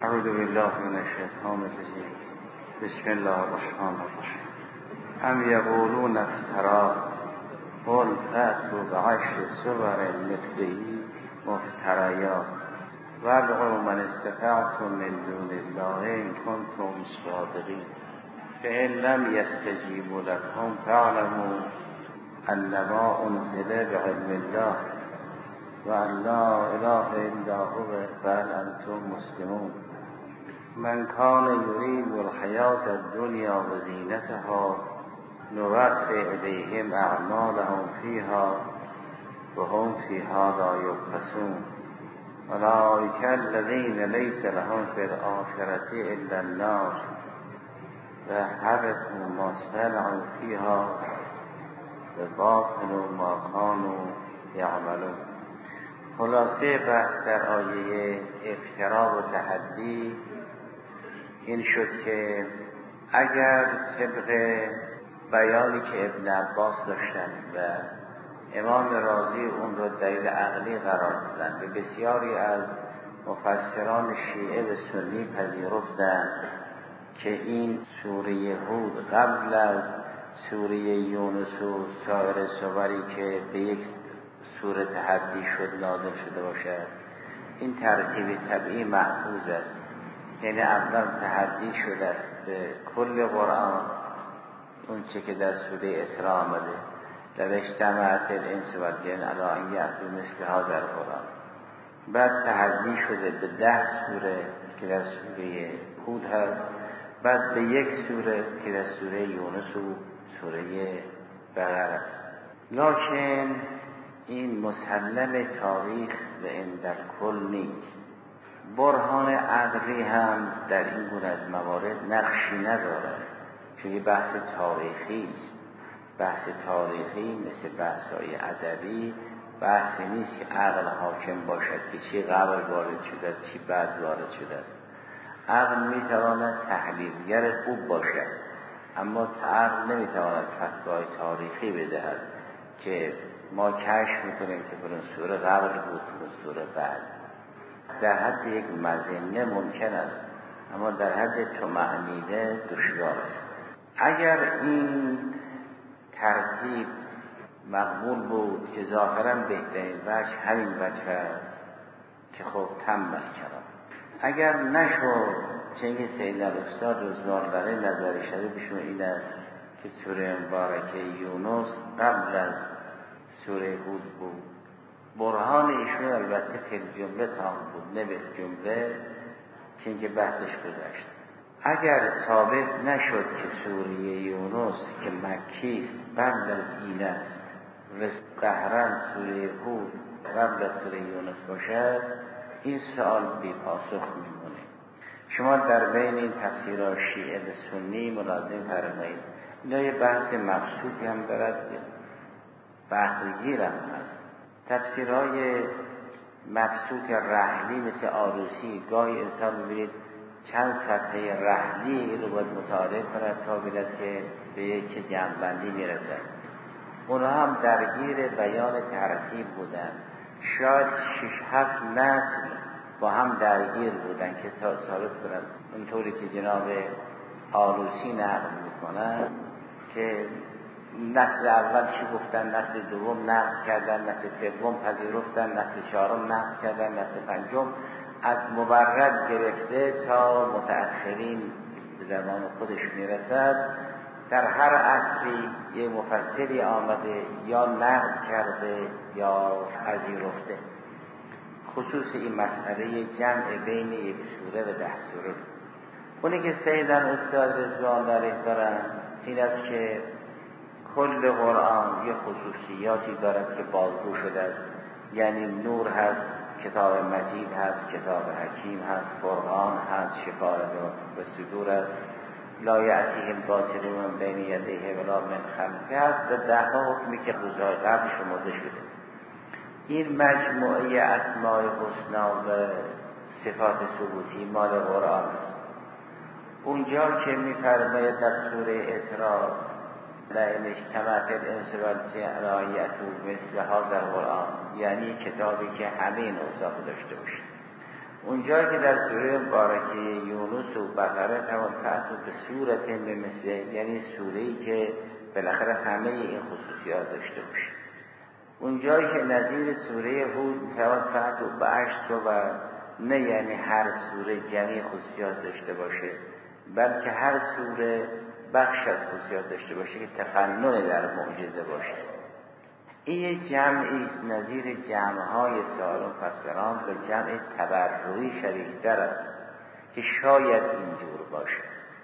اعوذ بالله من الشیطان الرجیم. بسم الله الرحمن الرحیم. ام یقولون افترا قل فأتوا بعشر سور مثله مفتریات وادعوا من استطعتم من دون الله ان کنتم صادقین فإن لم يستجیبوا لكم فاعلموا انما انزل بعلم الله وأن لا إله إلا هو فهل أنتم مسلمون. من كان يريد الحياة الدنيا وزينتها نوفي إليهم أعمالهم فيها وهم فيها لا يبخسون. أولئك الذين ليس لهم في الآخرة إلا النار وحبط ما صنعوا فيها وباطل ما كانوا يعملون. خلاصه بحث در آیه افترا و تحدی این شد که اگر طبق بیانی که ابن عباس داشتن و امام رازی اون رو دلیل عقلی قرار دادن و بسیاری از مفسران شیعه و سنی پذیرفتند که این سوره هود قبل از سوره یونس و سایر سوری که به یک سوره تحدی شد نازل شده باشد، این ترتیب طبیعی محفوظ است. یعنی اول تحدی شده است به کل قرآن، اون چه که در سوره اسراء آمده لو اجتمعت الانس والجن علی ان یأتوا مثل هذا القرآن. بعد تحدی شده به 10 سوره که در سوره هود هست، بعد به یک سوره که در سوره یونس و سوره بقره است. لکن این مسلم تاریخ و این در کل نیست. برهان عقلی هم در این گونه از موارد نقشی ندارد، چون بحث تاریخی است. بحث تاریخی مثل بحث‌های ادبی بحثی نیست که عقل حاکم باشد که چی قبل وارد شده است چی بعد وارد شده است. عقل میتواند تحلیلگر خوب باشد، اما عقل نمیتواند فتوای تاریخی بدهد که ما کشف میکنیم که برون سوره قبل بود برون سوره بعد. در حد یک مظنه ممکن است، اما در حد طمأنینه دشوار است. اگر این ترتیب مقبول بود که ظاهرا بهترین وجه همین وجه است که خب تم کردم. اگر نشد چنین سید الاستاد رضوان الله نظر شریفشون این است که سوره مبارکه یونس قبل از سوره هود بود. برهان ایشون البته فی الجمله تام بود، نه به جمله، چون که بحثش گذشت. اگر ثابت نشد که سوره یونس که مکی است قبل از این است و قهرن سوره هود قبل از سوره یونس باشد، این سوال بی پاسخ میمونه. شما در بین این تفسیرها شیعه و سنی ملازم فرمایید. اینا یه بحث مبسوطی هم دارد، بحثگیر هم هست. تفسیرهای مبسوط رحلی مثل آروسی، گاهی انسان ببینید چند صفحه رحلی رو باید مطالعه کند تا ببیند که به یک جمع‌بندی میرسد. اونها هم درگیر بیان ترتیب بودن. شاید 6-7 نسل با هم درگیر بودن که تا ثابت کنند اونطوری که جناب آروسی نقل میکنن که نسل اول چی گفتن، نسل دوم نقل کردن، نسل سوم پذیرفتن، نسل چهارم نقل کردن، نسل پنجم از مبرد گرفته تا متأخرین به زمان خودش میرسد. در هر عصری یه مفسری آمده یا نقل کرده یا پذیرفته. خصوص این مسئله جمع بین یک سوره و 10 سوره. اونی که سیدن استاد رضوان الله دارن این است که کل قرآن یه خصوصیاتی دارد که بازگو شده است. یعنی نور هست، کتاب مجید هست، کتاب حکیم هست، فرقان هست، شفاء و صدور است، لا یأتیه الباطل من بین یدیه ولا من خلفه هست و 10 حکمی که روزهای قبل شمرده شده. این مجموعه اسماء الحسنا و صفات ثبوتی مال قرآن است. اونجا که می‌فرماید در سوره اسراء لئن اجتمعت الانس والجن علی ان یأتوا مثل هذا القرآن، یعنی کتابی که همه این اوصاف داشته باشه. اونجا که در سوره مبارکه یونس و بقره فأتوا به صورت مثله، یعنی سوره‌ای که بالاخره همه این خصوصیات داشته باشه. اونجایی که نظیر سوره هود فأتوا بعشر و نه یعنی هر سوره جمعی خصوصیات داشته باشه، بلکه هر سوره بخش از خصوصیات داشته باشه که تفنن در معجزه باشه. این جمعی است نظیر جمعهای سالم فسران و جمع تبرعی شبیه در است که شاید اینجور باشه.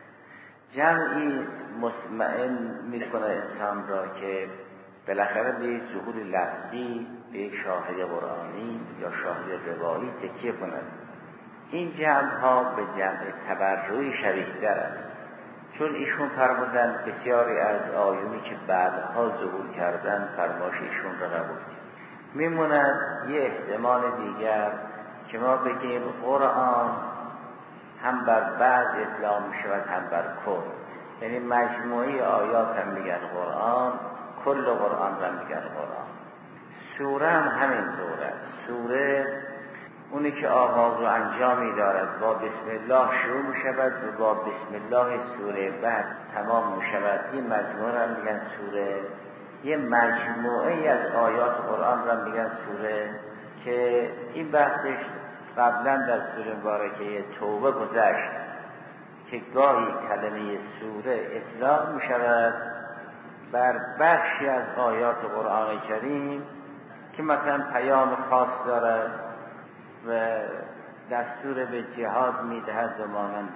جمعی مطمئن میکنه انسان را که بالاخره به ظهور لفظی به شاهد قرآنی یا شاهد روایی تکیه کند. این جمعها به جمع تبرعی شبیه در است، چون ایشون فرمودن بسیاری از آیونی که بعدها ظهور کردن فرمایش ایشون را قبول کرد. میموند یه احتمال دیگر که ما بگیم قرآن هم بر بعض اطلاق می شود هم بر کل، یعنی مجموعه آیات هم میگن قرآن، کل قرآن هم میگن قرآن. سوره هم همینطور است. سوره اونی که آغاز و انجامی دارد با بسم الله شروع می شود و با بسم الله سوره بعد تمام می شود. این مجموعه را میگن سوره. یه مجموعه از آیات قرآن را میگن سوره که این بحثش قبلا در سوره مبارکه توبه گذشت که گاهی کلمه سوره اطلاق می شود بر بخشی از آیات قرآن کریم که مثلا پیام خاص دارد و دستور به جهاد میدهد و مانند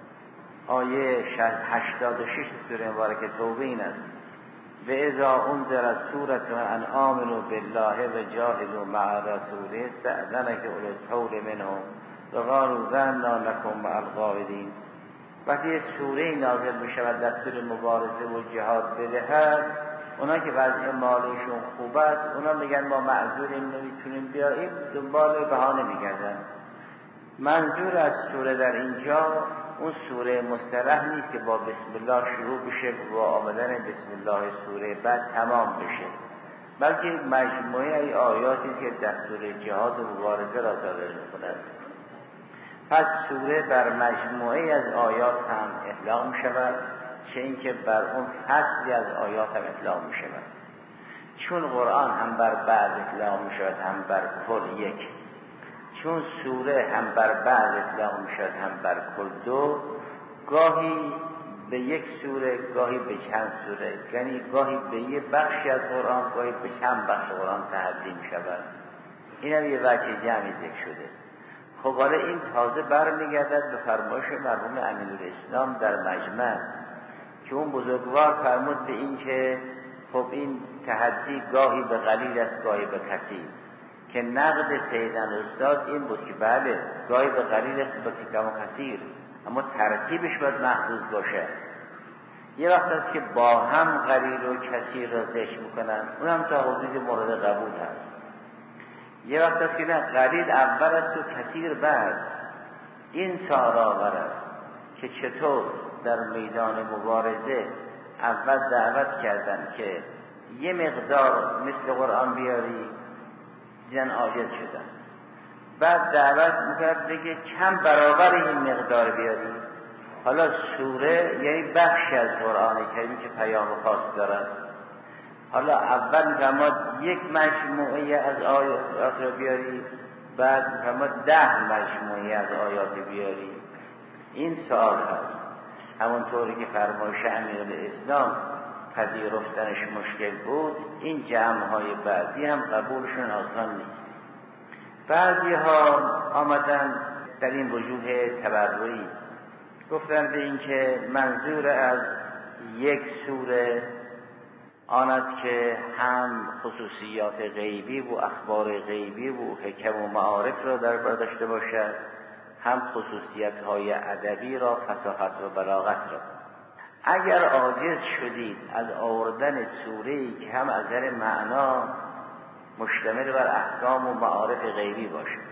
آیه 86 سوره مبارکه توبه این است: و اذا انذر سورة ان آمنوا بالله و جاهدوا مع رسوله استأذنک اولو الطول منهم وقالوا ذرنا نکن مع القاعدین. وقتی سوره نازل می شود دستور مبارزه و جهاد بدهد، اونا که وضع مالیشون خوب است اونا میگن ما معذوریم نمیتونیم بیاییم، دنبال بهانه میگردن. منظور از سوره در اینجا اون سوره مصطلح نیست که با بسم الله شروع بشه و با آمدن بسم الله سوره بعد تمام بشه، بلکه مجموعه ای آیاتی که دستور جهاد و مبارزه را صادر می‌کند. پس سوره بر مجموعه از آیات هم اطلاق می شود، چه اینکه بر اون فصلی از آیات هم اطلاق می شود. چون قرآن هم بر بعض اطلاق می شود هم بر کل یک، چون سوره هم بر بعض اطلاق می شود هم بر کل دو، گاهی به یک سوره گاهی به چند سوره، یعنی گاهی به یه بخشی از قرآن گاهی به چند بخش قرآن تحدی می شود. این هم یه وجه جمعی ذکر شده. خب حالا این تازه برمیگردد به فرمایش مرحوم امیرالاسلام در مجمع که اون بزرگوار فرمود به این که خب این تحدی گاهی به قلیل است گاهی به کثیر، که نقد سیدن استاد این بود که بله گاهی به قلیل است به کم و کثیر، اما ترتیبش باید محفوظ باشه. یه وقت است که با هم قلیل و کثیر را ذکر میکنن، اونم تا حدود مورد قبول هست. یه وقت است که نه، قلیل اول است و کثیر بعد. این سوال آور است که چطور در میدان مبارزه اول دعوت کردن که یه مقدار مثل قرآن بیاری، دیدن عاجز شدن، بعد دعوت میکرد بگه چند برابر این مقدار بیاری. حالا سوره یعنی بخشی از قرآن کریم که پیام خاص دارد. حالا اول میفرماد یک مجموعه از آیات رو بیاری، بعد میفرماد 10 مجموعه از آیات بیاری. این سوال هست. همونطوری که فرمایش امیرالاسلام پذیرفتنش مشکل بود، این جمع‌های بعدی هم قبولشون آسان نیست. بعضی ها آمدن در این وجوه تبرعی گفتن به این که منظور از یک سوره آن است که هم خصوصیات غیبی و اخبار غیبی و حکم و معارف را در بر داشته باشد، هم خصوصیت‌های ادبی را، فصاحت و بلاغت را. اگر عاجز شدید از آوردن سوره‌ای که هم از نظر معنا مشتمل بر احکام و معارف غیبی باشد،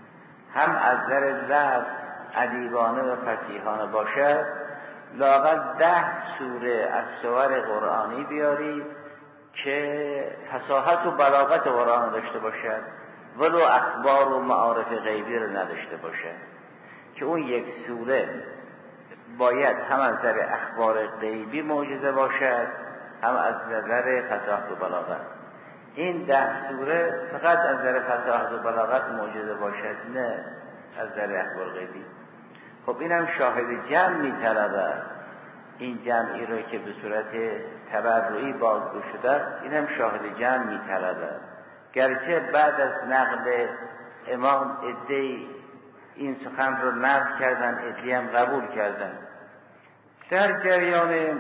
هم از نظر لفظ ادیبانه و فصیحانه باشد، لااقل 10 سوره از سور قرآنی بیاری که فصاحت و بلاغت قرآن داشته باشد. ولو اخبار و معارف غیبی رو نداشته باشه، که اون یک سوره باید هم از نظر اخبار غیبی معجزه باشد، هم از نظر فصاحت و بلاغت. این 10 سوره فقط از نظر فصاحت و بلاغت معجزه باشد، نه از نظر اخبار غیبی. خب اینم شاهد جمع می‌طلبه، این جمعی رو که به صورت تبرعی بازگو شده، اینم شاهد جمع می‌طلبه. گرچه بعد از نقل امام عده‌ای این سخن رو نقل کردن، عده‌ای هم قبول کردن. در جریان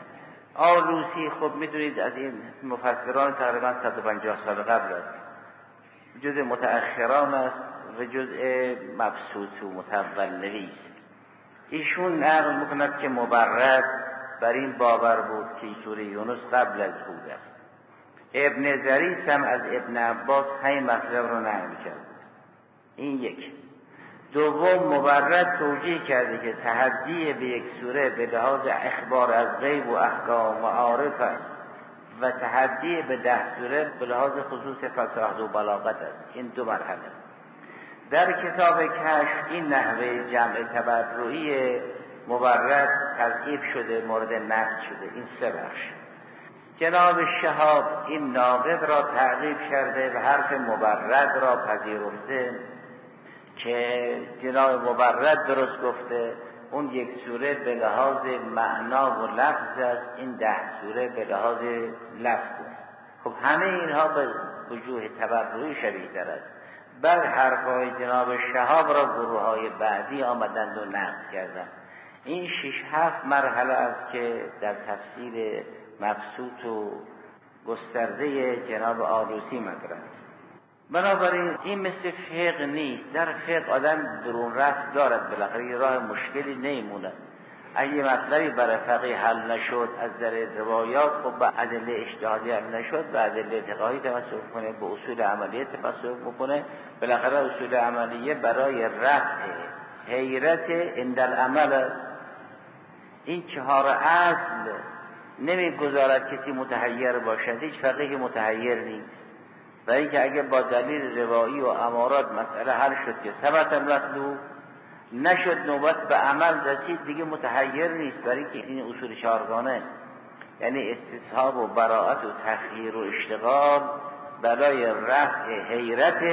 آلوسی خب میدونید از این مفسران تقریبا 150 سال قبل است، جزء متأخران است و جزء مبسوط و متولوی است. ایشون نقل میکند که مبرد بر این باور بود که سوره یونس قبل از هود است. ابن ظریف هم از ابن عباس همین مطلب رو نقل کرد. این یک. دوم، مبرد توجیه کرده که تحدی به یک سوره به لحاظ اخبار از غیب و احکام و معارف است و تحدی به 10 سوره به لحاظ خصوص فصاحت و بلاغت است. این 2 مرحله. در کتاب کشف این نحوه جمع تبرعی مبرد تضعیف شده، مورد نقد شده. این 3 بخش. جناب شهاب این ناقد را تعقیب کرده و حرف مبرد را پذیرفته که جناب مبرد درست گفته، اون یک سوره به لحاظ معنا و لفظ است، این 10 سوره به لحاظ لفظ است. خب همه اینها به وجوه تبرعی شبیه در است. بر حرفهای جناب شهاب را گروه‌های بعدی آمدند و نقد کردند. این 6-7 مرحله است که در تفسیر مبسوط و گسترده جناب آلوسی مطرح است. بنابراین این مثل فقه نیست. در فقه آدم درون رفت دارد، بالاخره یه راه مشکلی نمیمونه. اگه مطلبی برای فقیه حل نشد از در روایات، خب به ادله اجتهادی حل نشد، به ادله اعتقادی تمسک کنه، به اصول عملیه تمسک بکنه. بالاخره اصول عملیه برای رفع حیرت عند العمل است. این 4 اصل نمیگذارد کسی متحیر باشد. هیچ فقیه متحیر نیست. و اینکه اگه با دلیل روایی و امارات مسئله حل شد که ثبت مطلوب، نشد نوبت به عمل رسید، دیگه متحیر نیست. برای که این اصول 4گانه، یعنی استصحاب و براءت و تخییر و اشتغال برای رفع حیرت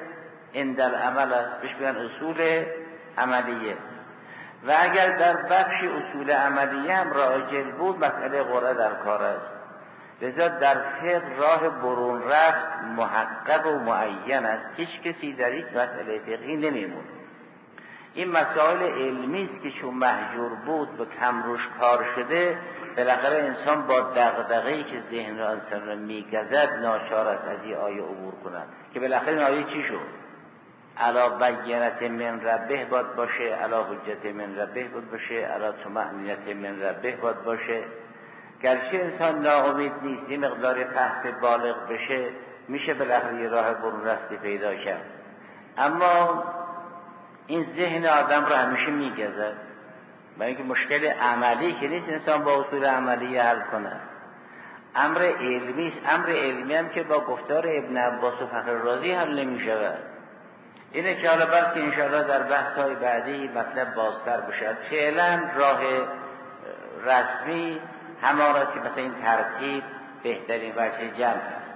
عند العمل است. بهش میگن اصول عملیه. و اگر در بخش اصول عملیه هم راجل بود، مسئله قرعه در کار است. لذا در فقه راه برون رفت محقق و معین است. هیچ کسی در یک مسئله فقهی نمیمونه. این مسائل علمی است که چون مهجور بود و کم روش کار شده، بالاخره انسان با دغدغه‌ای که ذهن را انسان را میگزد ناچار است از این آیه عبور کند. که بالاخره این آیه چی شد؟ علا بینت من ربه باد باشه، علا حجت من ربه باد باشه، علا طمأنینت من ربه باد باشه. گرچه انسان ناامید نیست، یه مقدار بحث بالغ بشه، میشه بالاخره راه برون رفتی پیدا کرد. اما این ذهن آدم رو همیشه میگذد، برای اینکه مشکل عملی که نیست انسان با اصول عملی حل کنه. امر علمی است. امر علمی هم که با گفتار ابن عباس و فخر رازی حل نمیشود. اینه که حالا بلکه انشاءالله در بحث‌های بعدی مطلب بازتر بشد. فعلا راه رسمی همان است که مثلا این ترتیب بهترین وجه جمع است.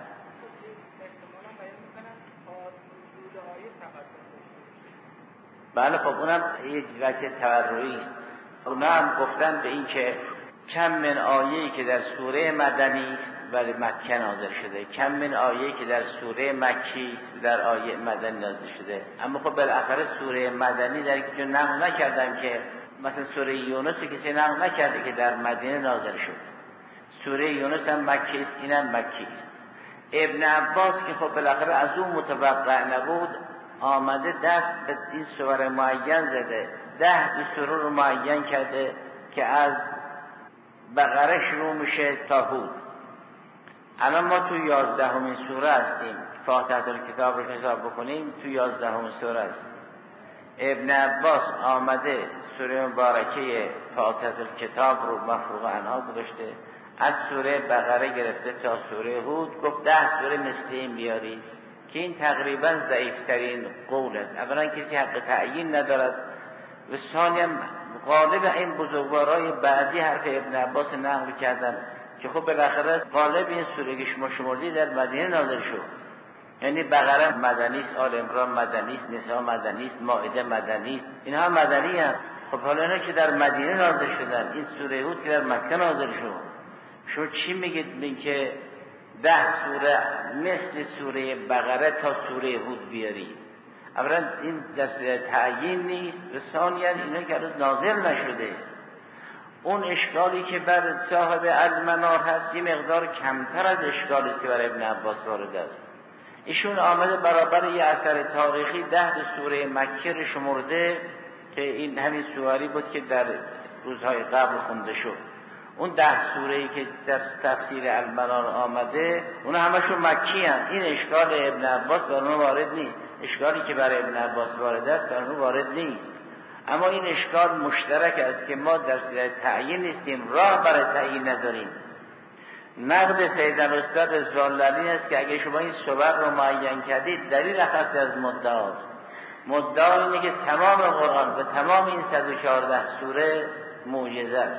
بله خب اونم یک وجه تبرعی است. اونا هم گفتن به این که کم من آیه‌ای که در سوره مدنی است ولی مکه نازل شده، کم من آیه‌ای که در سوره مکی است در آیه مدنی نازل شده. اما خب بالاخره سوره مدنی در که نقل نکردن که مثلا سوره یونس کسی نقل نکرده که در مدینه نازل شد. سوره یونس هم مکی است، اینم مکی است. ابن عباس که خب بالاخره از اون متوقع نبود، آمده دست به این سوره معین زده، 10 سوره رو معین کرده که از بقره شروع میشه تا هود. الان ما تو 11مین سوره هستیم. فاتحه الکتاب رو حساب بکنیم تو 11مین سوره هستیم. ابن عباس آمده سوره مبارکه فاتحه الکتاب رو مفروغ عنها گذاشته، از سوره بقره گرفته تا سوره هود، گفت 10 سوره مثل این بیارید که این تقریبا ضعیفترین قول است. اولا کسی حق تعیین ندارد و ثانیا غالب این بزرگوارای بعدی حرف ابن عباس نقل کردن که خب بالاخره غالب این سوره که شما شمردید در مدینه نازل شد. یعنی بقره مدنی است، آل عمران مدنی است، نساء مدنی است، مائده مدنی است، اینها مدنی هستند. خب حالا اینا که در مدینه نازل شدن، این سوره هود که در مکه نازل شد، شما چی میگید که 10 سوره مثل سوره بقره تا سوره هود بیارید؟ اولا این دست تعیین نیست و ثانیا اینا که هنوز نازل نشده. اون اشکالی که بر صاحب المنار هست یه مقدار کمتر از اشکالی که بر ابن عباس وارد است. ایشون آمده برابر یه اثر تاریخی 10 سوره مکه رو شمرده که این همین سواری بود که در روزهای قبل خونده شد. اون 10 سوره‌ای که در تفسیر المنار آمده اون همشون مکی هستند. این اشکال ابن عباس بر اون وارد نیست. اشکالی که برای ابن عباس وارد است بر اون وارد نیست. اما این اشکال مشترک است که ما در تعیین نیستیم، راه برای تعیین نداریم. نقد سیدنا استاد رضوان الله علیه است که اگه شما این صور رو معین کردید دلیل اخص از مدعاست. مدعا اینه که تمام قرآن و تمام این 114 سوره معجزه است.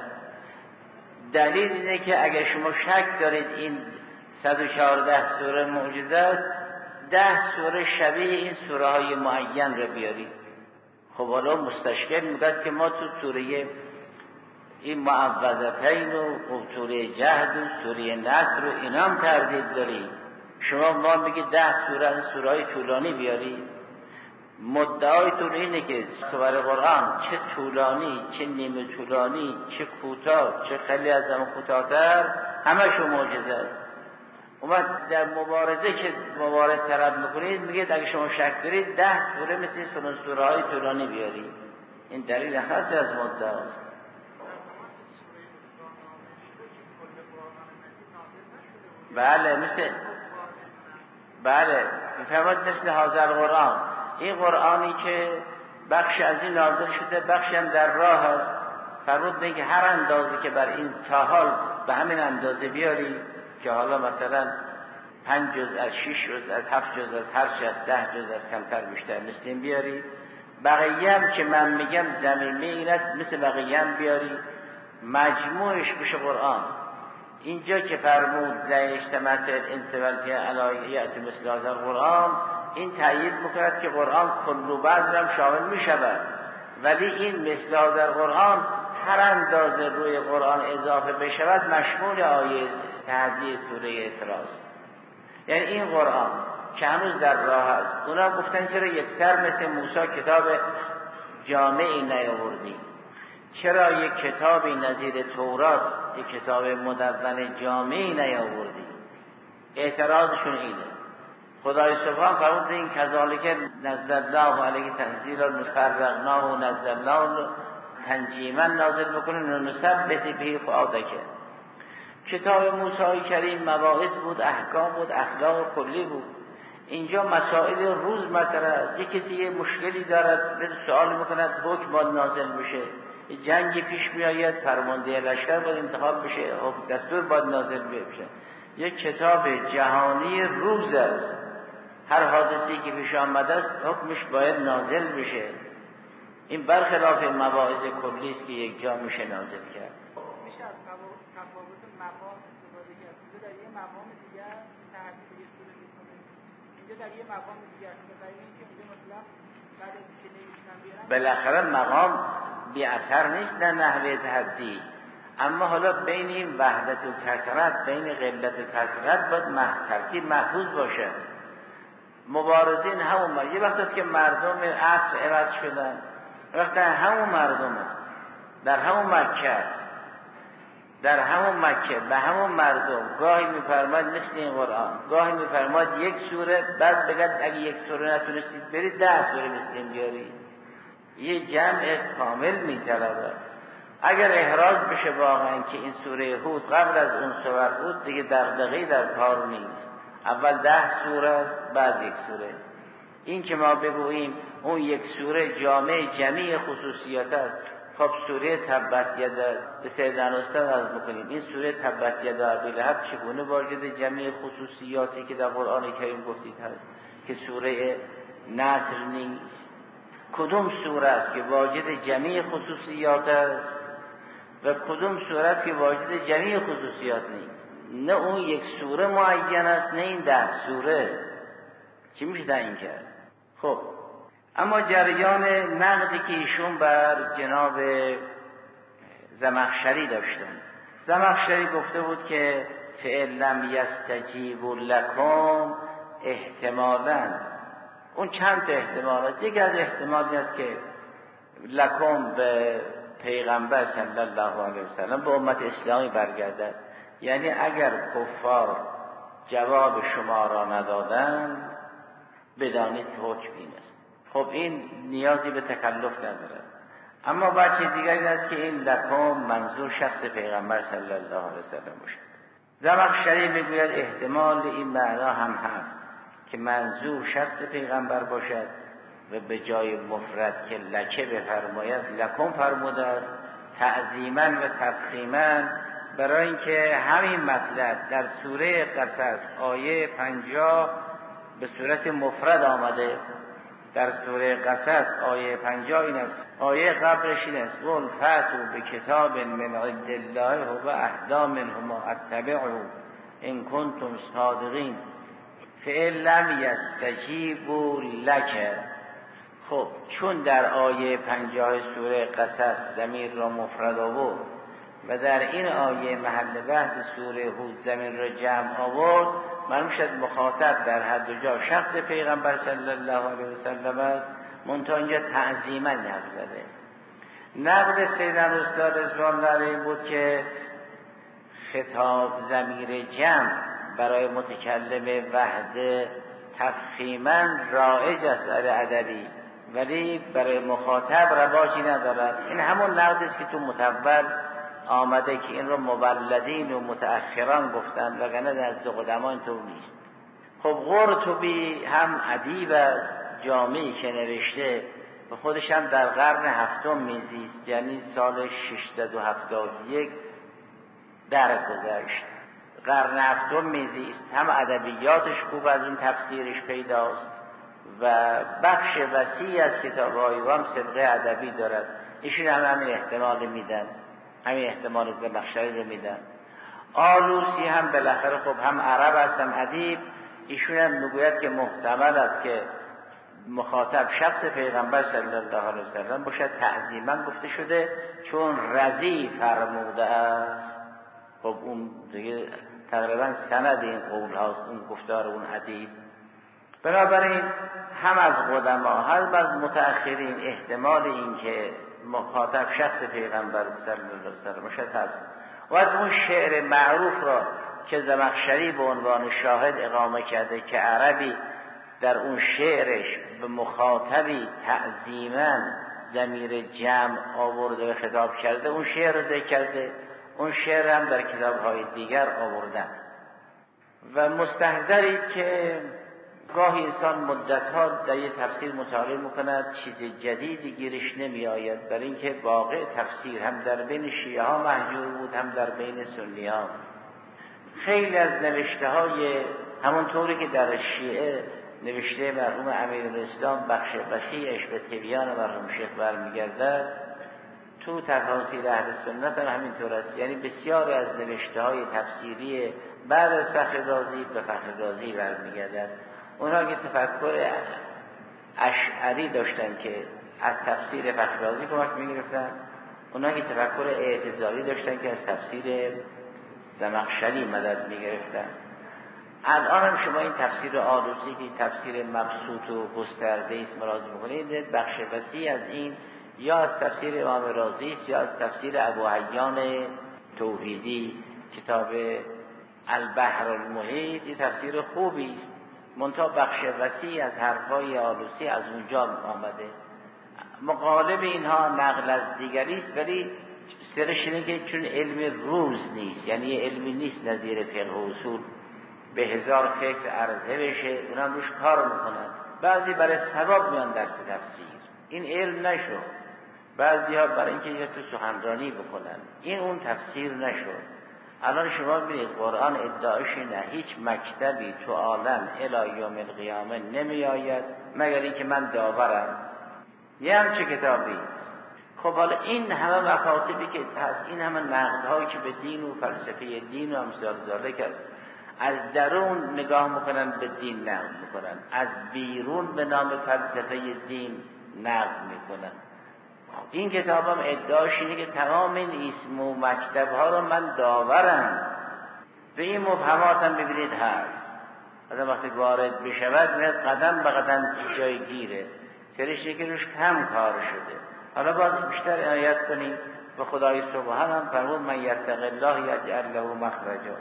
دلیل اینه که اگه شما شک دارید این 114 سوره معجزه است، 10 سوره شبیه این سوره های معین رو بیارید. خب حالا مستشکل میگه که ما تو سوره این معوذتین و سوره جهد و سوره نصر و اینا هم تردید داریم. شما ما بگید 10 سوره از سوره های طولانی بیارید. مدعایتون اینه که سور قرآن چه طولانی، چه نیمه طولانی، چه کوتاه، چه خیلی از هم کوتاه‌تر، همشون معجزه است. اومد در مبارزه که مبارز طلب میکنید میگید اگه شما شک دارید 10 سوره مثل سوره های طولانی بیارید. این دلیل خاصی از مدعاست. بله میفرماد مثل هذا القرآن، این قرآنی که بخش از این نازل شده بخشی هم در راه است. فرمود میگه هر اندازه که بر این تا حال به همین اندازه بیاری که حالا مثلا 5 جز از 6 جز از 7 جز از هر چه از 10 جز از کمتر بیشتر مثل این بیاری. بقیه هم که من میگم زمینه این است مثل بقیه هم بیاری، مجموعش بشه قرآن. اینجا که فرمود لا اجتماعت الانس والجن علی یأتی مثل هذا القرآن، این تأیید میکند که قرآن کل بعض هم شامل میشود، ولی این مثل هذا القرآن هر اندازه روی قرآن اضافه بشود مشمول آیه تهدید سوره اعتراض. یعنی این قرآن که هنوز در راه است، اونا گفتن چرا یکسر مثل موسی کتاب جامعی نیاوردی؟ چرا یک کتابی نظیر تورات، یک کتاب مدون جامعی نیاوردی؟ اعتراضشون اینه. خدای سبحان فرمود این کذالک نزلناه علیه تنزیلا فرقناه و نزلناه تنجیما نازل بکنه نثبت به فؤادک. کتاب موسی کریم مواعظ بود، احکام بود، اخلاق کلی بود. اینجا مسائل روز مطرح است. یک کسی یه مشکلی دارد به سوال میکند حکم باید نازل بشه، جنگی پیش میآید فرمانده لشکر باید انتخاب بشه، دستور باید نازل بشه. یک کتاب جهانی روز است، هر حادثه‌ای که پیش آمده است حکمش باید نازل بشه. این برخلاف مواعظ کلی است که یک جا میشه نازل کرد. میشه از تفاوت مقام استفاده کرد. اینجا در یه مقام دیگر تحقیق یه سوره میکنه، اینجا در یه مقام دیگر مثلا اینکه اینجا مثلا بعد از اینکه نمیشن بیارن بالاخره مقام بی اثر نیست در نحوه تحدی، اما حالا بین این وحدت و کثرت، بین قلت و کثرت باید ترتیب محفوظ باشه. مبارزین همون یه وقت است که مردم عصر عوض شدن، وقتی همون مردم است، در همون مکه، در همون مکه به همون مردم گاهی میفرماد مثل این قرآن، گاهی میفرماد یک سوره، بعد بگد اگه یک سوره نتونستید برید 10 سوره مثل این بیارید. یه جمع کامل میطلبه. اگر احراز بشه واقعا که این سوره هود قبل از اون سوره بود، دیگه دغدغه‌ای در کار نیست. اول 10 سوره بعد یک سوره. این که ما بگوییم اون یک سوره جامع جمعی خصوصیات است. خب سوره تبت یدا به سیدنا استاد عرض می‌کنیم این سوره تبت یدا ابی لهب چگونه واجد جمعی خصوصیاتی که در قرآن کریم گفتید هست؟ که سوره نصر نیست؟ کدوم سوره است که واجد جمیع خصوصیات است و کدوم سوره است که واجد جمیع خصوصیات نیست؟ نه اون یک سوره معین است، نه این 10 سوره. چی میشه تعیین کرد؟ خب اما جریان نقدی که ایشون بر جناب زمخشری داشتن، زمخشری گفته بود که فإن لم یستجیبوا لکم، احتمالاً اون چند تا احتمال است. یکی از احتمالی است که لکم به پیغمبر صلی الله علیه وسلم به امت اسلامی برگردد، یعنی اگر کفار جواب شما را ندادن بدانید که حکم این است. خب این نیازی به تکلف ندارد. اما بچه دیگری است که این لکم منظور شخص پیغمبر صلی الله علیه وسلم باشد. زمخشری میگوید احتمال این معنا هم هست که منظور شخص پیغمبر باشد و به جای مفرد که لکه بفرماید لکم فرموده است، تعظیما و تفخیما، برای اینکه همین مطلب در سوره قصص آیه 50 به صورت مفرد آمده. در سوره قصص آیه 50 این است، آیه قبلش این است قل فاتوا بکتاب من عند الله هو اهدی منهما اتبعه ان کنتم صادقین فإن لم یستجیبوا لک. خب چون در آیه 50 سوره قصص ضمیر را مفرد آورد و در این آیه محل بحث سوره هود ضمیر را جمع آورد، معلوم شد مخاطب در هر دو جا شخص پیغمبر صلی الله علیه وسلم است، منتها اینجا تعظیما نقل زده. نقل سیدنا استاد رضوان الله علیه بود که خطاب ضمیر جمع برای متکلم وحده تفخیما رایج است ادبی، ولی برای مخاطب رواجی ندارد. این همون نقد است که تو متول آمده که این رو مولدین و متأخران گفتن، وگرنه در قدما اینطور نیست. خب قرطبی هم ادیب است، جامعی که نوشته و خودش هم در قرن هفتم میزیست، یعنی سال 671 درگذشت. قرن هفتم میزیست، هم ادبیاتش خوب از اون تفسیرش پیداست و بخش وسیع از کتاب‌های او هم سابقه ادبی دارد. ایشون هم همین احتمال میدن، همین احتمال زمخشری رو میدن. آلوسی هم بالاخره خب هم عرب است هم ادیب، ایشون هم میگوید که محتمل است که مخاطب شخص پیغمبر صلی الله علیه وسلم باشد، تعظیما گفته شده چون رضی فرموده است. خب اون دیگه تقریبا سند این قول هاست، اون گفتار اون ادیب. بنابراین هم از قدما هم از متأخرین احتمال این که مخاطب شخص پیغمبر صلی الله علیه وسلم باشد هست. و از اون شعر معروف را که زمخشری به عنوان شاهد اقامه کرده که عربی در اون شعرش به مخاطبی تعظیما ضمیر جمع آورده و خطاب کرده، اون شعر رو ذکر کرده. اون شعر هم در کتاب‌های دیگر آوردن و مستحضری که گاهی انسان مدت‌ها در یه تفسیر مطالعه می‌کند چیز جدیدی گیرش نمی آید، برای اینکه واقع تفسیر هم در بین شیعه ها محجور بود هم در بین سنی ها. خیلی از نوشته‌های همونطوری که در شیعه نوشته مرحوم امیرالاسلام بخش وسیعش به تبیان مرحوم شیخ برمیگردد، تو تفاسیر اهل سنت هم همینطور است. یعنی بسیاری از نوشته‌های تفسیری بعد از فخر رازی به فخر رازی برمیگردد. اونها که تفکر اشعری داشتن که از تفسیر فخر رازی کمک می‌گرفتن، اونها که تفکر اعتزالی داشتن که از تفسیر زمخشری مدد می‌گرفتن. الان هم شما این تفسیر آلوسی که تفسیر مبسوط و گسترده است مراجعه می‌کنید، بخش وسیع از این یا از تفسیر امام رازی است یا از تفسیر ابوحیان توحیدی. کتاب البحر المحیط این تفسیر خوبی است، منتها بخش وسیع از حرفای آلوسی از اونجا آمده. مقالب اینها نقل از دیگری است، ولی سرش اینه که چون علم روز نیست، یعنی یه علمی نیست نظیر فقه و اصول به هزار فکر عرضه بشه، اونم روش کار میکنن. بعضی برای ثواب میان درس تفسیر، این علم نشد. بعضی ها برای اینکه یه تو سخنرانی بکنن، این اون تفسیر نشد. الان شما ببینید قرآن ادعاش نه هیچ مکتبی تو عالم الی یوم القیامه نمی آید مگر اینکه من داورم. یه همچه کتابی. خب حالا این همه مکاتبی که هست، این همه نقدهایی که به دین و فلسفه دین و امثال ذالک است، از درون نگاه میکنن به دین نقد میکنن، از بیرون به نام فلسفه دین نقد میکنن. این کتاب هم ادعاش اینه که تمام این اسم و مکتب ها رو من داورم. به این مبهمات هم ببینید هست. آدم وقتی وارد بشود میاد قدم به قدم جای گیره، سرشته که روش کم کار شده. حالا باز بیشتر عنایت کنید به خدای سبحان هم فرمود من یتق الله یجعل له مخرجا.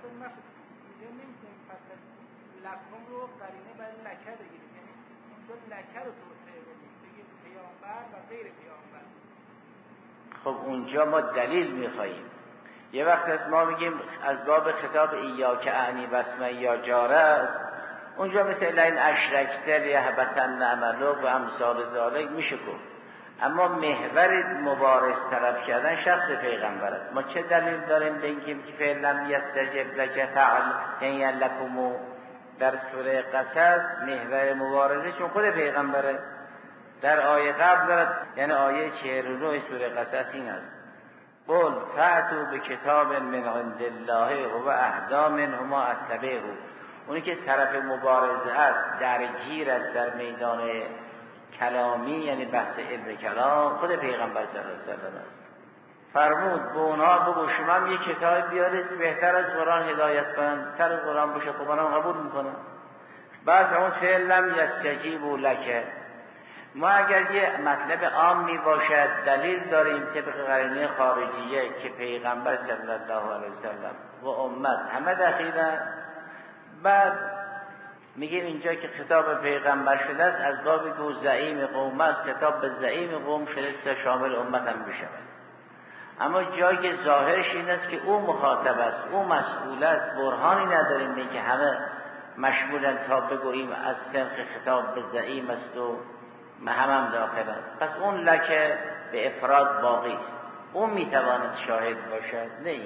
لکم رو قرینه برای لکه بگیریم، یعنی اونجا لکه رو توسعه بدیم، بگیم پیامبر و غیر پیامبر. خب اونجا ما دلیل میخواییم. یه وقت از ما میگیم از باب خطاب ایاک اعنی بسمه یا جاره است، اونجا مثل این اشرکتر یا حبتن نعملو و امثال ذالک میشه گفت. اما محور مبارز طلب کردن شخص پیغمبر است. ما چه دلیل داریم به اینکه فعلا یستجب لک فعل یعنی لکمو در سوره قصص محور مبارزه چون خود پیغمبره. در آیه قبل دارد، یعنی آیه 49 سوره قصص این است: قل فأتوا بکتاب من عند الله و اهدی منهما اتبعه. اونی که طرف مبارزه است، درگیر است در میدان کلامی یعنی بحث علم کلام، خود پیغمبر صلی الله علیه و سلم است. فرمود به اونها بگو شما هم یک کتاب بیارید بهتر از قرآن هدایت کنن، تر از قرآن باشه، خب منم قبول میکنم. بعد اون فعلم یستجیبوا لک. ما اگر یه مطلب عامی باشد دلیل داریم طبق قرینه خارجیه که پیغمبر صلی الله علیه و سلم و امت همه دخیلن، بعد میگیم اینجا که خطاب پیغمبر شده است از بابی که زعیم قوم است، خطاب به زعیم قوم شده است شامل امت هم بشود. اما جایی که ظاهرش این است که او مخاطب است، او مسئول است، برهانی نداریم به که همه مشمولن تا بگوییم از سنخ خطاب به زعیم است و هم داخل است. پس اون لکه به افراد باقی است، اون میتواند شاهد باشد، نه این.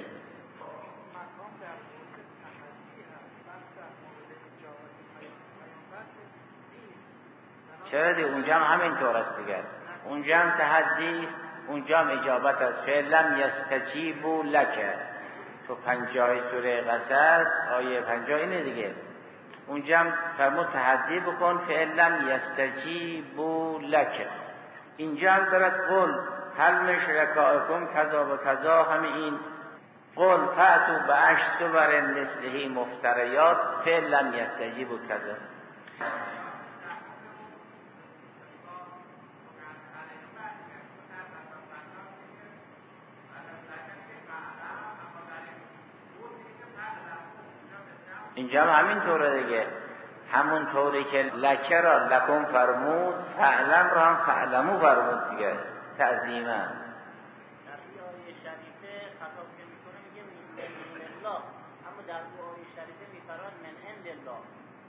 چرا دیگه اونجا هم همینطور است دیگه، اونجا هم تحدی است، اونجا هم اجابت است. فعلم یستجیبوا لک تو 50 سوره قصص آیه 50 اینه دیگه. اونجا هم فرمود تحدی بکن فعلم یستجیبوا لک. اینجا هم دارد قل هل من شرکائکم کذا و کذا، همه این قل فأتوا بعشر سور مثله مفتریات فعلم یستجیبوا کذا. اینجا هم همین طوره دیگه، همون طوری که لکه را لکم فرمود، فعلم را هم فعلمو فرمود دیگه، تعظیما. در آیه شریفه خطاب که میکنه میگه من الله، اما در آیه شریفه میفرماد من عند الله.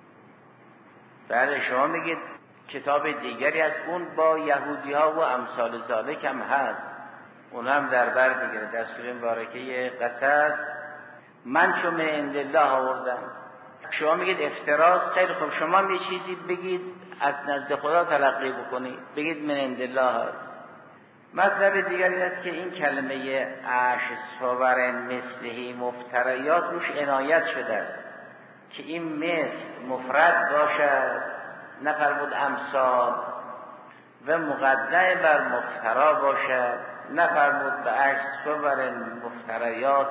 بله شما میگید کتاب دیگری از اون با یهودی ها و امثال ذالک هم هست، اون هم در بر میگیره. در سوره مبارکه قصص من چون من عند الله آوردم. شما میگید افتراض، خیلی خوب شما هم یه چیزی بگید از نزد خدا تلقی بکنید، بگید من عند الله هست. مطلب دیگر این است که این کلمه عشر صور مثله مفتریات روش عنایت شده است که این مثل مفرد باشد، نفرمود امثال، و مقدم بر مفترا باشد، نفرمود به عشر صور مفتریات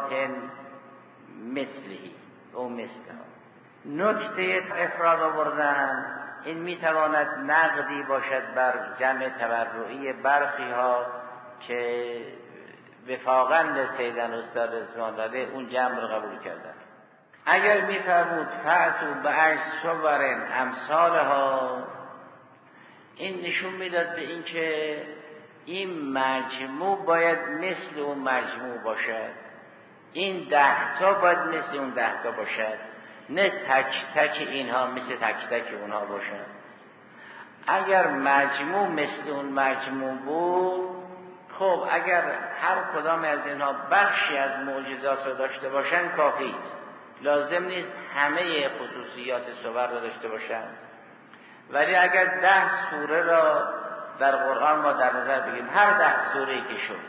مثلی او مثلها. نکته افراد آوردن این میتواند نقدی باشد بر جمع تبرعی برخی ها که وفاقاً لسیدن استاد رضوان الله اون جمع رو قبول کردن. اگر میفرمود فأتوا بعشر صور امثالها، این نشون میداد به این که این مجموع باید مثل اون مجموع باشد، این 10 تا باید مثل اون 10 تا باشد، نه تک تک اینها مثل تک تک اونها باشد. اگر مجموع مثل اون مجموع بود، خب خب اگر هر کدام از اینها بخشی از معجزات رو داشته باشن کافی است، لازم نیست همه خصوصیات صور رو داشته باشن. ولی اگر 10 سوره را در قرآن ما در نظر بگیریم، هر 10 سوره‌ای که شد،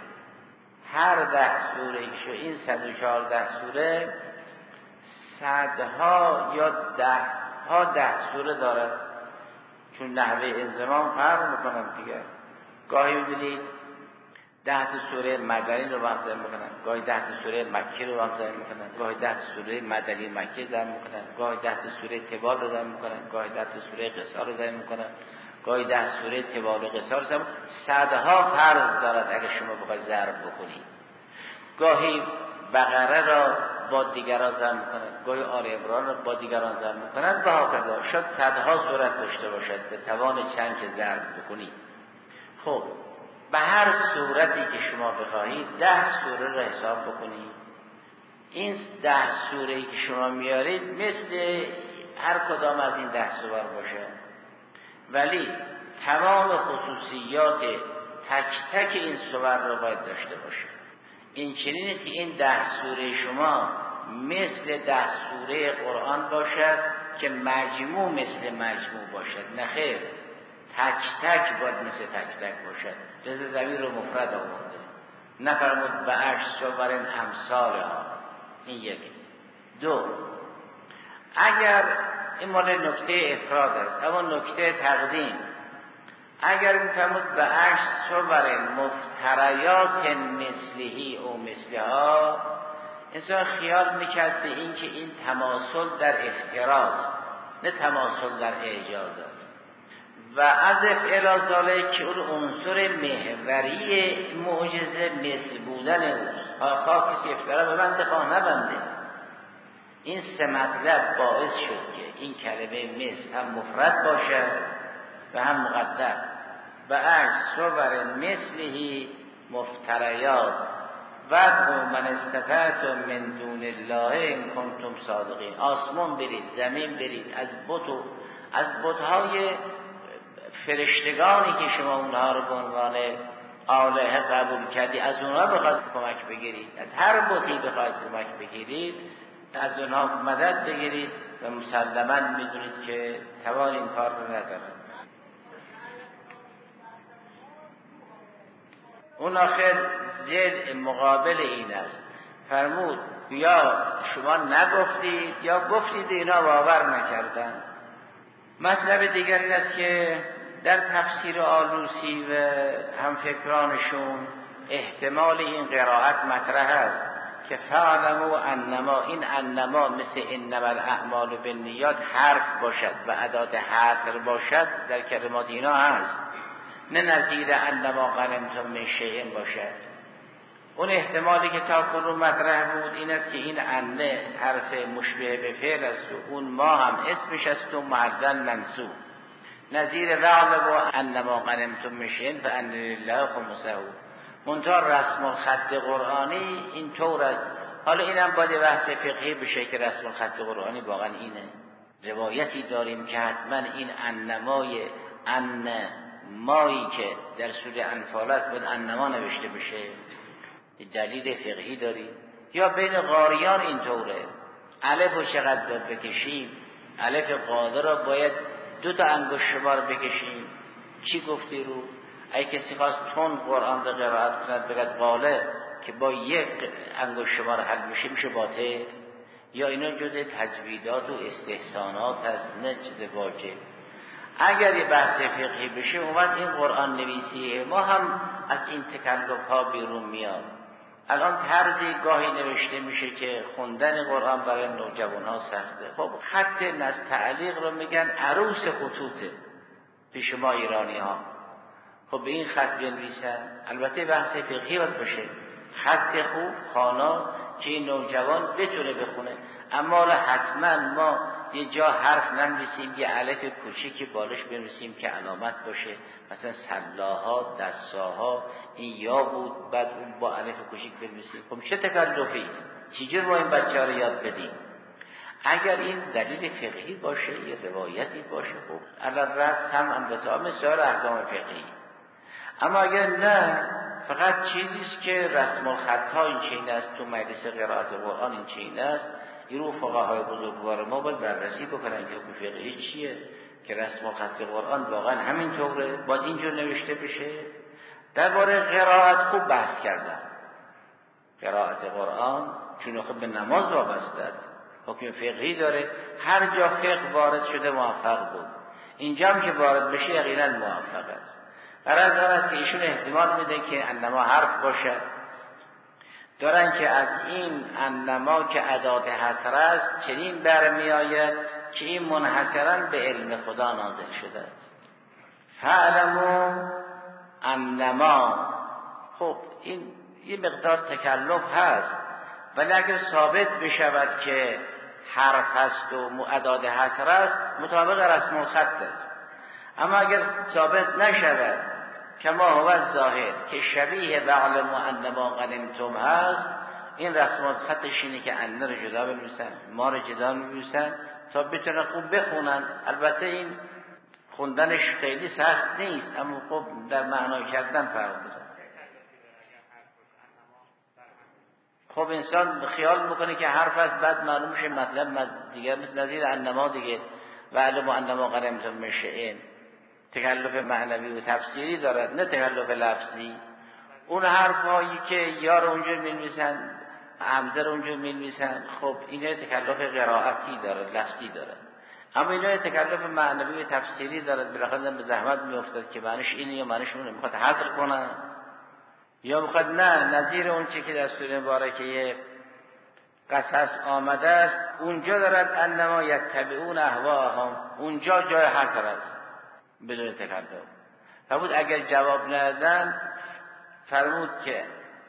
این 114 سوره صدها یا دهها 10 سوره دارد، چون نحوه انضمام فرق میکنن دیگه. گاهی می‌بینید 10 سوره مدنی رو با هم ضم میکنن، گاهی 10 سوره مکی رو با هم ضم میکنن، گاهی 10 سوره مدنی مکی ضم میکنن، گاهی 10 سوره تبال رو ضم میکنن، گاهی 10 سوره قصار رو ضم میکنن، گاهی 10 سوره تبال و قصار ضم. صدها فرض دارد اگه شما بخواید ضرب بکنید. گاهی بقره را با دیگران ضم میکنن، گاهی آل عمران را با دیگران ضم میکنن و هکذا. شاید صدها صورت داشته باشد به توان چند که ضرب بکنید. خب به هر صورتی که شما بخواهید 10 سوره را حساب بکنید. این 10 سوره‌ای که شما میارید مثل هر کدام از این 10 سور باشه، ولی تمام خصوصیات تک تک این سور را باید داشته باشه. این چنین نیست که این 10 سوره شما مثل 10 سوره قرآن باشد که مجموع مثل مجموع باشد. نه خیر، تک تک باید مثل تک تک باشد. جز ضمیر رو مفرد آورده، نفرمود به 8 سور امثالها. این یک. دو، اگر این مال نکته افراد است، اما نکته تقدیم، اگر میفرمود به 8 سور مفتریات مثلهی او مثلها، انسان خیال میکرد به این که این تماثل در افتراست، نه تماثل در اعجاز است. و عذف الازاله که اون عنصر محوری معجزه مثل بودن اوست. خواه کسی افترا به بنده خواه نبنده. این 3 مطلب باعث شد که این کلمه مثل هم مفرد باشد و هم مقدر. و 8 سور مثلهی مفتریات و من استطعتم من دون الله ان کنتم صادقین. آسمان برید، زمین برید، از بت‌های فرشتگانی که شما اونها رو به عنوان آلهه قبول کردی، از اونها بخواید کمک بگیرید، از هر بتی بخواید کمک بگیرید، از اونها مدد بگیرید و مسلماً میدونید که توان این کار رو ندارد. اون آخر زید مقابل این است، فرمود یا شما نگفتید یا گفتید اینا باور نکردن. مطلب دیگر این است که در تفسیر آلوسی و همفکرانشون احتمال این قرائت مطرح است که فعلموا انما، این انما مثل انما الاعمال بالنیات حرف باشد و ادات حصر باشد در کلمات اینا هست، نه نظیر انما غنمتم من شیء باشد. اون احتمالی که تا کنون مطرح بود این است که این انه حرف مشبه به فعل است و اون ما هم اسمش است و معدل منصوب. نظیر وعلموا انما غنمتم من شیء فان لله خمسه. منتها رسم الخط قرآنی این طور است. حالا اینم باید بحث فقهی بشه که رسم الخط قرآنی واقعا اینه. روایتی داریم که حتما این انمای مایی که در سوره انفال است باید انما نوشته بشه. دلیل فقهی داریم. یا بین قاریان این طوره، الف رو چقدر باید بکشیم؟ الف قاده را باید 2 انگشت شمار بکشیم. چی گفتی رو؟ اگه کسی خواست تون قرآن رو قرائت کند بگد قاله که با 1 انگشت شمار حل میشه باطل؟ یا اینا جزء تجویدات و استحسانات هست، نه چیز واجب. اگر یه بحث فقهی بشه اومد این قرآن نویسیه ما هم از این تکلف ها بیرون میاد. الان طرزی گاهی نوشته میشه که خوندن قرآن برای نوجوان ها سخته. خب خط نصب تعلیق رو میگن عروس خطوطه پیش ما ایرانی ها. خب به این خط بنویسن. البته بحث فقهی باید باشه، خط خوب خوانا که این نوجوان بتونه بخونه. اما حتما ما یه جا حرف ننویسیم یه الف کوچیکی بالش بنویسیم که علامت باشه، مثلا سلاها، دستاها، این یا بود بعد اون با الف کوچیک بنویسیم. خب چه تکلفی است؟ چجور ما این بچه‌ها رو یاد بدیم؟ اگر این دلیل فقهی باشه، یه روایتی باشه، خب علی الرأس هم البته مثل احکام فقهی. اما اگر نه فقط چیزیست که رسم الخطا این چین است، تو مجلس قرائت قرآن این چین است. این رو فقهای بزرگوار ما باید بررسی بکنن که حکم فقهی چیه، که رسم الخط قرآن واقعا همینطوره، باید اینجور نوشته بشه. درباره قرائت خوب بحث کردم. قرائت قرآن چون خب به نماز وابسته است، حکم فقهی داره، هر جا فقه وارد شده موفق بود، اینجا هم که وارد بشه یقینا موفق است. غرض است که ایشون احتمال میده که انما حرف باشد، دارن که از این انما که ادات حصر است چنین برمی آید که این منحصرا به علم خدا نازل شده است. فعلمو انما، خب این یه مقدار تکلف هست، ولی اگر ثابت بشود که حرف است و ادات حصر است مطابق رسم الخط است. اما اگر ثابت نشود کما هو ظاهر که شبیه وعلم و انما غنمتم هست، این رسم الخطش اینه که ان رو جدا بنویسن، ما رو جدا بنویسن تا بتونن خوب بخونن. البته این خوندنش خیلی سخت نیست، اما خب در معنا کردن فرق داره. خب انسان خیال میکنه که حرف است، بعد معلوم شه مطلب دیگه، مثل نظیر انما دیگه، وعلم و انما غنمتم من شیء، تکلف معنوی و تفسیری دارد نه تکلف لفظی. اون حرفایی که یا رو اونجور می‌نویسن، همزه رو اونجور می‌نویسن، خب اینا تکلف قرائتی داره، لفظی داره. اما اینا تکلف معنوی و تفسیری دارد، بالاخره به زحمت میافتاد که معنیش اینه یا معنیش اونه، میخواد حذف کنه یا میخواد نه نظیر اون چیزی که در سوره مبارکه قصص آمده است اونجا دارد انما یتبعون اهواهم، اونجا جای حصر است بدون تکلف. فرمود اگر جواب ندادن، فرمود که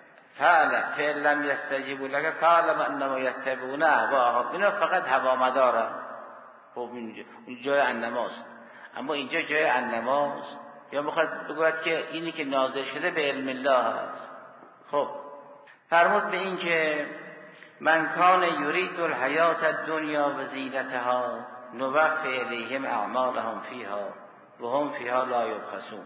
فعل لم یستجیبوا لک فعلم انما یتبعون اهواهم، اینا فقط هوا مدارن. خب اینجا جای انماست، اما اینجا جای انماست یا میخواد بگوید که اینی که نازل شده به علم الله است. خب فرمود به این که من کان یرید الحیات الدنیا و زینتها نوفی الیهم اعمالهم فیها و هم فیها لا یبخسون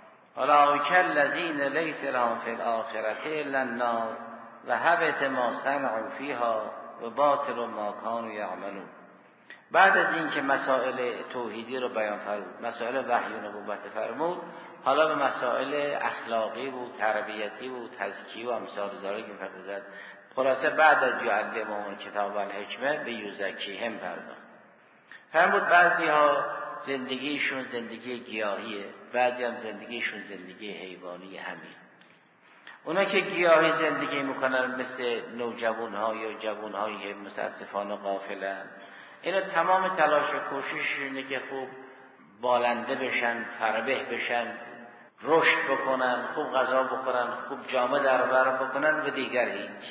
اولئک الذین لیس لهم فی الاخرة الا النار و حبط ما صنعوا فیها و باطل ما کانوا یعملون. بعد از این که مسائل توحیدی رو بیان فرمود، مسائل وحی و نبوت فرمود، حالا به مسائل اخلاقی و تربیتی و تزکیه و امثال ذالک می‌پردازد. خلاصه بعد از یعلمهم کتاب و الحکمه به یزکیهم پرداخت. فرمود بعضی ها زندگیشون زندگی گیاهیه، بعضی هم زندگیشون زندگی حیوانی همین. اونا که گیاهی زندگی میکنن مثل نوجوان‌ها یا جوان‌هایی متاسفانه غافلن، اینا تمام تلاش و کوشش اینه که خوب بالنده بشن، فربه بشن، رشد بکنن، خوب غذا بخورن، خوب جامه در بر بکنن و دیگر هیچ.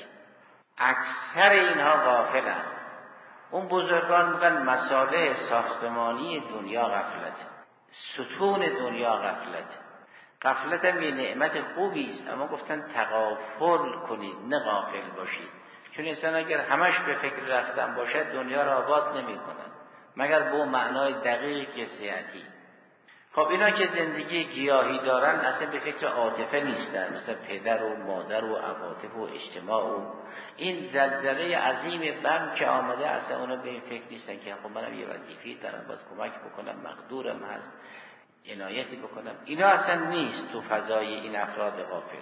اکثر اینها غافلن. اون بزرگان میگن مساله ساختمانی دنیا غفلت، ستون دنیا غفلت. غفلت هم یه نعمت خوبی است، اما گفتن تغافل کنید نه غافل باشید، چون انسان اگر همش به فکر رفتن باشد دنیا را آباد نمی کنن مگر به معنای دقیق که صحتی. خب اینا که زندگی گیاهی دارن اصلا به فکر عاطفه نیستن، مثل پدر و مادر و عواطف و اجتماع و این زلزله عظیم بم که آمده، اصلا اونا به این فکر نیستن که خب منم یه وظیفه‌ای دارم باید کمک بکنم، مقدورم هست عنایتی بکنم. اینا اصلا نیست تو فضای این افراد غافل.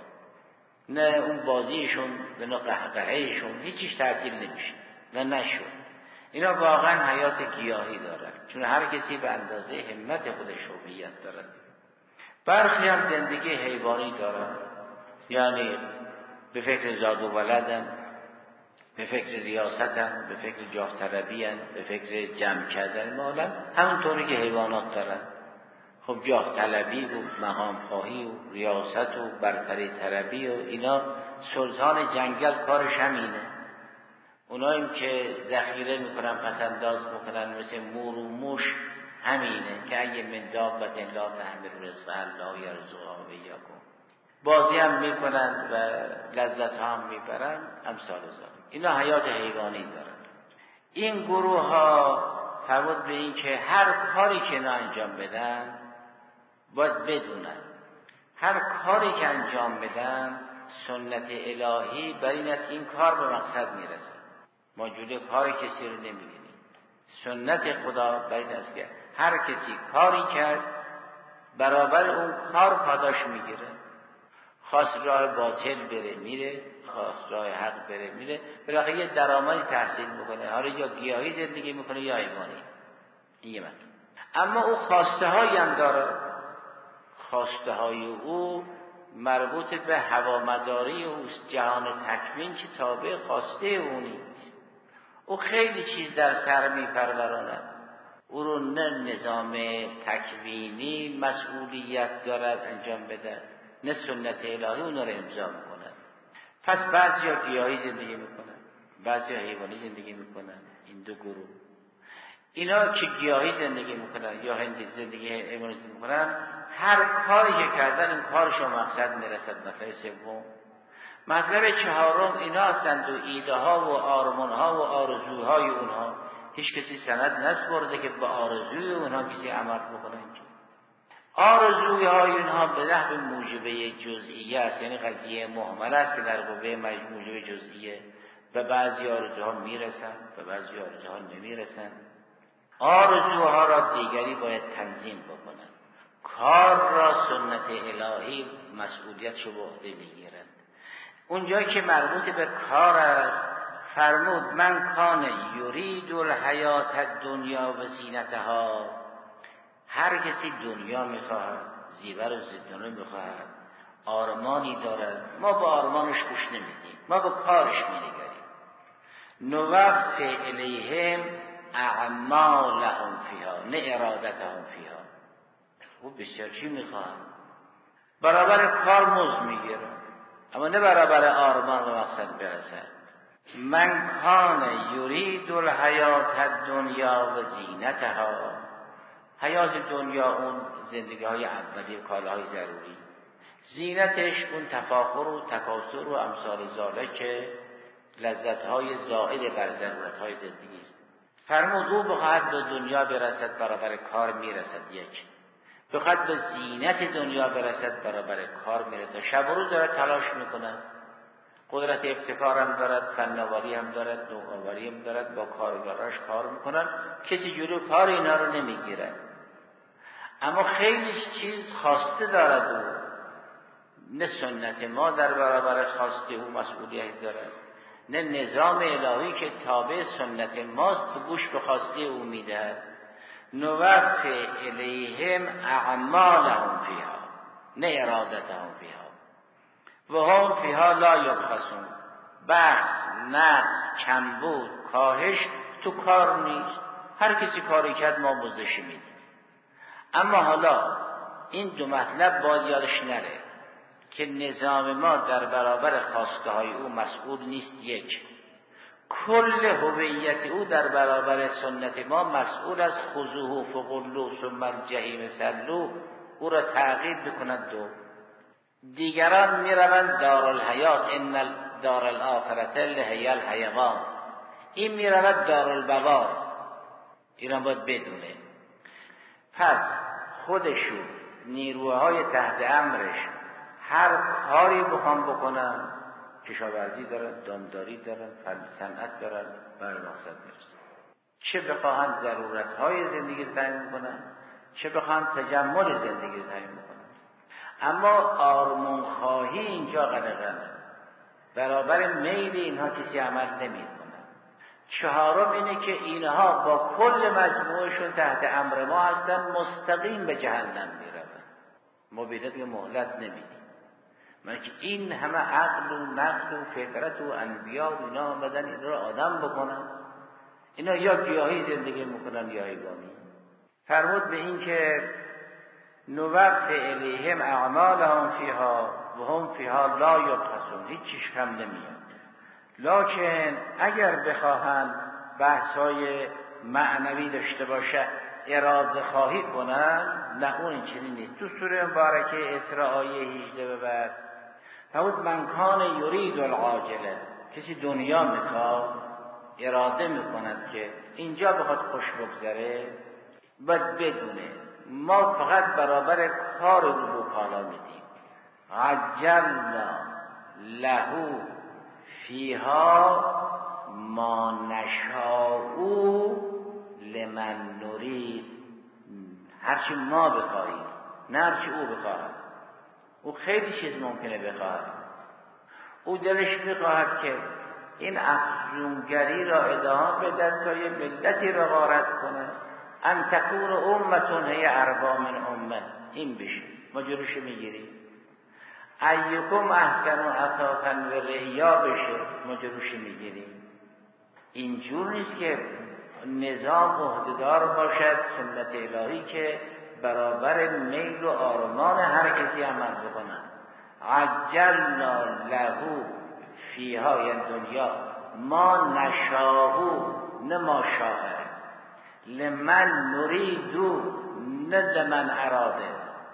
نه اون بازیشون و نه قهقههشون هیچیش تعطیل نمیشه و نشد. اینا واقعا حیات گیاهی دارن، چون هر کسی به اندازه همت خودش هویت دارد. برخی هم زندگی حیوانی دارن، یعنی به فکر زاد و ولدن، به فکر ریاستن، به فکر جاه طلبی‌ان، به فکر جمع کردن مالن، همونطوری که حیوانات دارن. خب جاه طلبی و مقام خواهی و ریاست و برتری طلبی و اینا، سلطان جنگل کارش همینه. اوناییم که ذخیره میکنن، پسنداز میکنن، مثل مور و موش همینه که اگه من دابت لا تحمل رزق الله یرزقها و ایاکم، بازی هم میکنن و لذت هم میبرن، امثال ذالک. اینا حیات حیوانی دارن. این گروه ها فرمود به این که هر کاری که اینا انجام بدن باید بدونن هر کاری که انجام بدن سنت الهی بر این است این کار به مقصد میرسه. ما جلوی کار کسی رو نمیگیریم. سنت خدا بر این است که هر کسی کاری کرد برابر اون کار پاداش میگیره. خواست راه باطل بره میره، خواست راه حق بره میره، بالاخره یه درآمدی تحصیل میکنه. حالا یا گیاهی زندگی میکنه یا حیوانی. این یه مطلب. اما او خواسته هایی هم داره. خواسته های او مربوط به هوامداری اوست. جهان تکوین که تابع خواسته او نیست. او خیلی چیز در سر میپروراند. او رو نه نظام تکوینی مسئولیت دارد انجام بده، نه سنت الهی اون رو امضا میکنن. پس بعضیا گیاهی زندگی میکنن، بعضیا حیوانی زندگی میکنن. این دو گروه، اینا که گیاهی زندگی میکنن یا زندگی حیوانی زندگی میکنن، هر کاری که کردن این کارشون مقصد میرسد. مطلب سوم. مطلب چهارم اینا هستند و ایده ها و آرمان ها و آرزوهای اونها. هیچ کسی سند نسپرده که به آرزوی اونها کسی عمل بکنه. آرزوی های اینها به نحو موجبه جزئیه است، یعنی قضیه مهمل است که در قوه موجبه جزئیه. به بعضی آرزوها میرسن، به بعضی آرزوها نمیرسن. آرزوها را دیگری باید تنظیم بکنن. کار را سنت الهی مسئولیتشو به عهده میگیرد. اونجایی که مربوط به کار است فرمود من کان یرید الحیات الدنیا و زینتها. هر کسی دنیا میخواهد، زیور و زیتونه میخواهد، آرمانی دارد، ما به آرمانش گوش نمیدیم، ما به کارش مینگریم. نوفی الیهم اعمالهم فیها نه ارادتهم فیها. او بسیار چی میخواهد؟ برابر کار مزد میگیره، اما نه برابر آرمان و مقصد برسد. من کان یرید الحیات الدنیا و زینتها. حیات دنیا اون زندگی های اولیه، کالاهای ضروری. زینتش اون تفاخر و تکاثر و امثال ذالک که لذت های زائد بر ضرورت های زندگی است. فرمود او بخواهد به دنیا برسد برابر کار میرسد. یک بخواهد به زینت دنیا برسد برابر کار میرسد. شب و روز دارد تلاش میکند. قدرت ابتکار هم دارد، فناوری هم دارد، نوآوری هم دارد، با کارگراش کار میکنن. کسی جلو کار اینا رو نمیگیرد. اما خیلی چیز خواسته دارد او، نه سنت ما در برابر خواسته او مسئولیت دارد، نه نظام الهی که تابع سنت ماست که گوش به خواسته او میدهد. نوفی الیهم اعمالهم فیها نه ارادتهم فیها و هم فیها لا یبخسون. بحث، نقص، کمبود، کاهش تو کار نیست. هر کسی کاری کرد ما مزدش میدیم. اما حالا این دو مطلب باید یادش نره که نظام ما در برابر خواسته های او مسئول نیست. یک، کل هویت او در برابر سنت ما مسئول از خذوه فغلوا ثم الجحیم صلوا، او را تعقیب بکند. دو، دیگران میروند دارالحیات ان دار الاخرة لهی الحیوان، این میرود دارالبوار. اینا باید بدونه. پس خودشون نیروهای تحت امرش هر کاری بخوام بکنن، کشاورزی دارن، دامداری دارن، صنعت دارن، بر مقصد میرسن. چه بخواهن ضرورتهای زندگی تعیین میکنن، چه بخواهن تجمل زندگی تعیین میکنن. اما آرمان خواهی اینجا غلغله. برابر میل اینها کسی عمل نمیکنه. چهارم اینه که اینها با کل مجموعشون تحت امر ما هستن، مستقیم به جهنم میروند. ما به اینها مهلت نمیدیم. من که این همه عقل و نقل و فطرت و انبیا و اینا آمدن این رو آدم بکنن، اینا یا گیاهی زندگی میکنن یا حیوانی. فرمود به این که نوفی الیهم اعمالهم فیها و هم فیها لا یبخسون. هیچ چیز کم نمیاد. لکن اگر بخواهند بحث‌های معنوی داشته باشه، اراده خواهی کنن، نه اون چنین نیست. تو سوره مبارکه اسراء آیه 18 به بعد فرمود من کان یرید العاجله. کسی دنیا میخواد، اراده میکند که اینجا بخواد خوش بگذره، باید بدونه ما فقط برابر کار او کالا میدیم. عجلنا له فیها ما نشاء لمن نرید، هرچی ما بخواهیم نه هرچی او بخواهد. او خیلی چیز ممکنه بخواهد. او دلش بخواهد که این افزونگری را ادامه بدن تا یه ملتی را غارت کنه، ان تکون امتون هی اربا من امه، این بشه ما جلوشو میگیریم. ایکم احسن و عطافا و رعیا بشه ما جلوشو میگیریم. اینجور نیست که نظام عهدهدار باشد سنت الهی که برابر میل و آرمان هر کسی عمل بکنن. عجلنا له فیها، یعنی دنیا، ما نشاهو نه ما شاهه، لمن نریدو نه لمن اراده.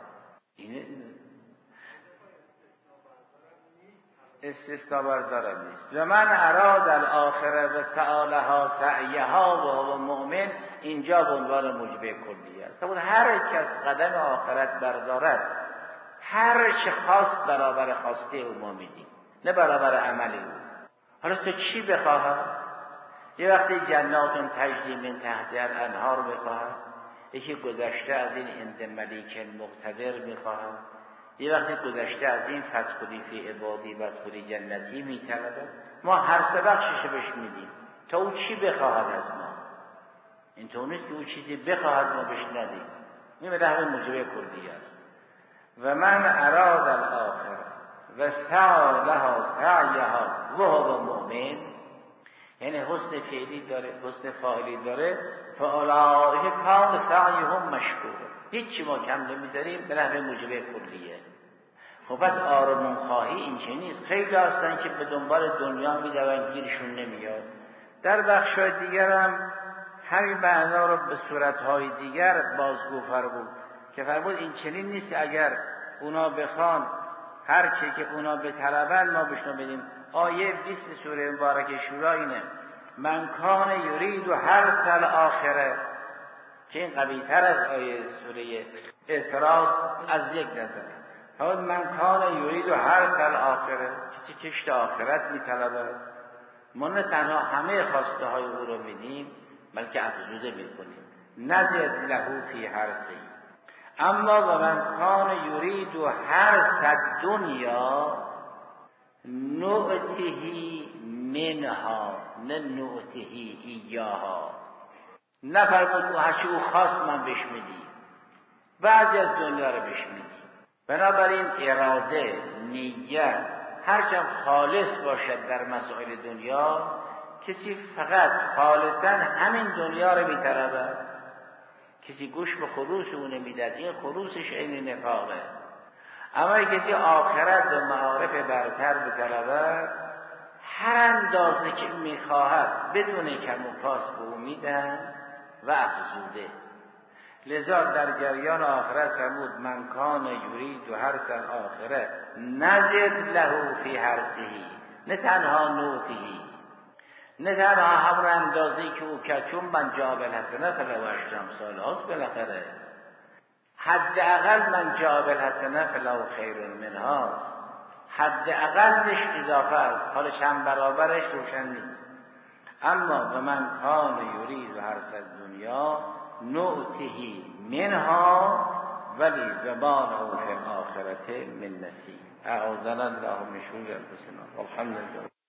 استثناء بردارم نیست. لمن اراد الاخره و سعالها سعیها و هو مؤمن، اینجا به عنوان موجبه کلیه است. هر کس قدم آخرت بردارد، هر چه خواست برابر خواسته او ما میدیم، نه برابر عمل او. حالا تو چی بخواهد؟ یه وقتی جناتون تجری من تحتها الانهار بخواهد، یکی گذشته از این عند ملیک مقتدر میخواهد، یه وقتی گذشته از این فدخلی فی عبادی وادخلی جنتی میطلبد. ما هر سه بخشش بهش میدیم تا او چی بخواهد از ما. این طور نیست که او چیزی بخواهد ما بهش ندیم. این به نحو موجبه کلیه است. و من اراد الاخره و سعی لها سعیها و هو مؤمن، یعنی حسن فعلی داره، حسن فاعلی داره. فاولئک کان سعیهم مشکورا، هیچی ما کم نمیذاریم به نحو موجبه کلیه. خب پس آرمان خواهی این چه نیست. خیلی هستن که به دنبال دنیا میدون گیرشون نمیاد. در بخشای دیگر هم همین معنا رو به صورتهای دیگر بازگو فرمود که فرمود این چنین نیست که اگر اونا بخوان هر چی که اونا بطلبن ما بهشون بدیم. آیه 20 سوره مبارکه شورا اینه: من کان یرید و حرث الاخره، که این قوی تر از آیه سوره اسراء از یک نظر. فرمود من کان یرید و حرث الاخره، کسی کشت آخرت میطلبه، ما نه تنها همه خواسته های او رو میدیم بلکه افزوده میکنیم. نزد له فی حرثی. اما و من کان یرید و حرث دنیا نؤتهی منها نه نؤتهی ایاها. نفرمود هرچی او خواست من بهش میدیم، بعضی از دنیا رو بهش میدیم. بنابراین اراده، نیت هرچند خالص باشد در مسائل دنیا، کسی فقط خالصا همین دنیا رو میطلبه، کسی گوش به خروس او نمیدد، این خروسش عین نفاقه. اما کسی آخرت و معارف برتر بطلبه، هر اندازه که میخواهد بدون کم و کاست به او میدن و افزوده. لذا در جریان آخرت فرمود من کان یرید و حرث الاخره نزد له فی حرثه، نه تنها نوتهی، نه تنها همون اندازه‌ای که او کرد، چون من جاب الحسنه فلو عشر امثالها بالاخره، حداقل من جاب الحسنه فلو خیر منها، حداقلش اضافه است، حالا چند برابرش روشن نیست. اما و من کان یرید و حرث الدنیا نؤتهی منها ولی زمانه فی الاخرة من نصیب. اعوذنا الله من شرور انفسنا والحمد لله.